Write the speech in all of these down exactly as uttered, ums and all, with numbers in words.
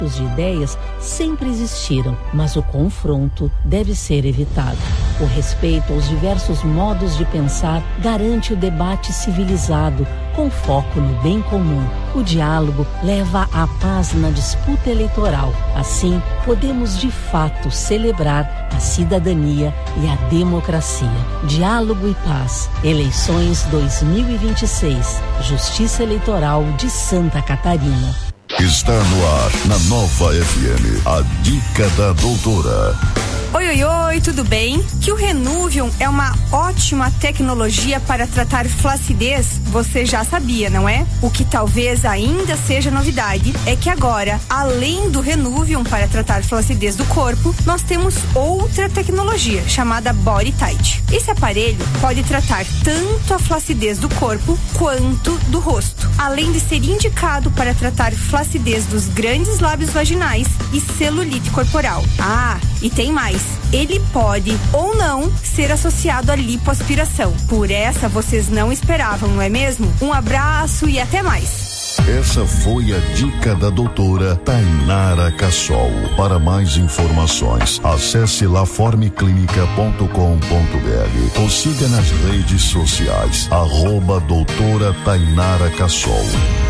conflitos de ideias sempre existiram, mas o confronto deve ser evitado. O respeito aos diversos modos de pensar garante o debate civilizado, com foco no bem comum. O diálogo leva à paz na disputa eleitoral. Assim, podemos de fato celebrar a cidadania e a democracia. Diálogo e paz. Eleições dois mil e vinte e seis. Justiça Eleitoral de Santa Catarina. Está no ar, na Nova F M, a Dica da Doutora. Oi, oi, oi, tudo bem? Que o Renuvium é uma ótima tecnologia para tratar flacidez, você já sabia, não é? O que talvez ainda seja novidade é que agora, além do Renuvium para tratar flacidez do corpo, nós temos outra tecnologia chamada Body Tight. Esse aparelho pode tratar tanto a flacidez do corpo quanto do rosto, além de ser indicado para tratar flacidez dos grandes lábios vaginais e celulite corporal. Ah, e tem mais. Ele pode ou não ser associado à lipoaspiração. Por essa vocês não esperavam, não é mesmo? Um abraço e até mais. Essa foi a dica da doutora Tainara Cassol. Para mais informações, acesse laformeclinica ponto com ponto br ou siga nas redes sociais, arroba doutora Tainara Cassol.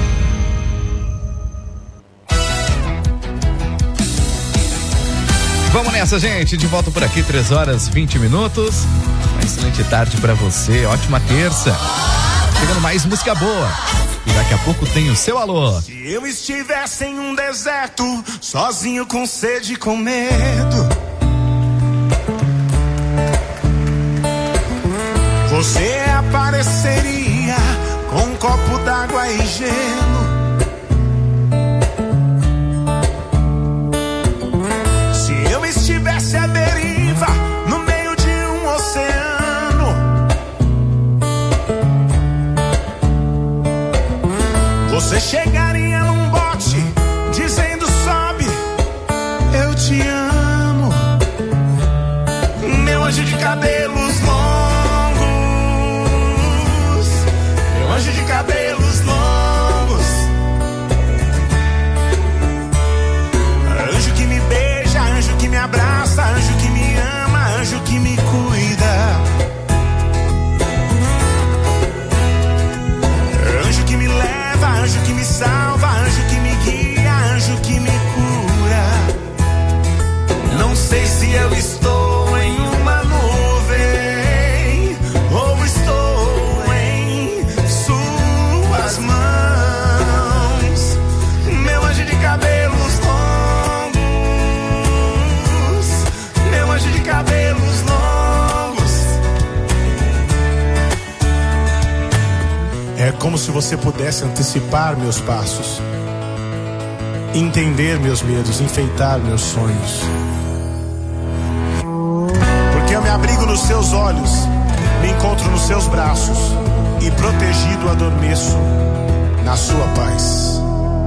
Vamos nessa, gente, de volta por aqui, três horas e vinte minutos. Uma excelente tarde pra você, ótima terça. Chegando mais música boa. E daqui a pouco tem o seu alô. Se eu estivesse em um deserto, sozinho com sede e com medo, você apareceria com um copo d'água e gelo. Estivesse à deriva no meio de um oceano, você chegaria num bote dizendo: sobe, eu te amo, meu anjo de cabelos longos, meu anjo de cabelos longos, anjo que me beija, anjo que me abraça, anjo que me ama, anjo que me cuida, anjo que me leva, anjo que me salva, anjo que me guia, anjo que me cura. Não sei se eu estou em uma nuvem ou estou em suas mãos, meu anjo de cabelos de cabelos longos. É como se você pudesse antecipar meus passos, entender meus medos, enfeitar meus sonhos. Porque eu me abrigo nos seus olhos, me encontro nos seus braços e protegido adormeço na sua paz.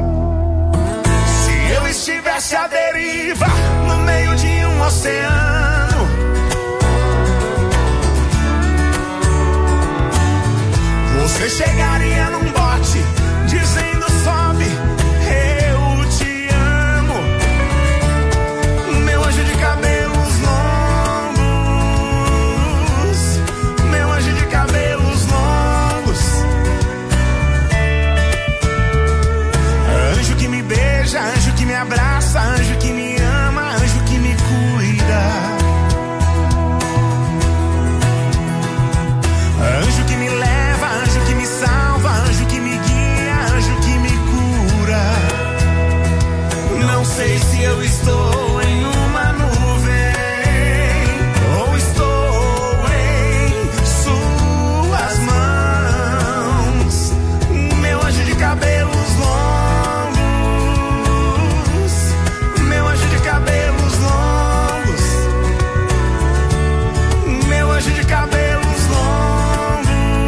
Se eu estivesse à deriva no meio de um oceano, você chegaria num bote dizendo: sobe, eu te amo, meu anjo de cabelos longos, meu anjo de cabelos longos, anjo que me beija, anjo que me abraça, anjo que me ama, anjo que me cuida, anjo que me leva, anjo que me salva, anjo que me guia, anjo que me cura. Não sei se eu estou em uma nuvem ou estou em suas mãos, meu anjo de cabelos longos, meu anjo de cabelos longos, meu anjo de cabelos longos,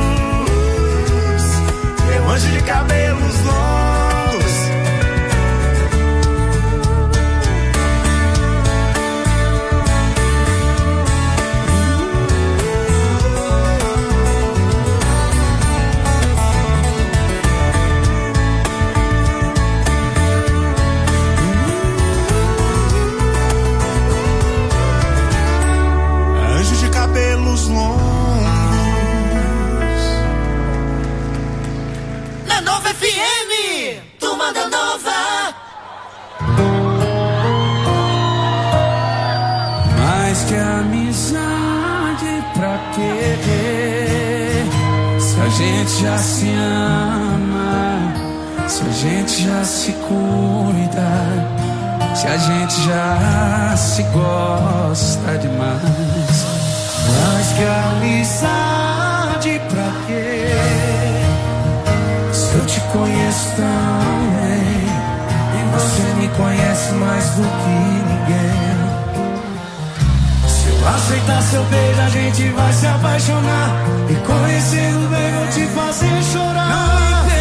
meu anjo de cabelos longos. gente já se ama, se a gente já se cuida, se a gente já se gosta demais. Mas que amizade pra quê? Se eu te conheço tão bem, e você me conhece mais do que ninguém. Se eu aceitar seu beijo, a gente vai se apaixonar, e conhecendo bem vou te fazer chorar. Não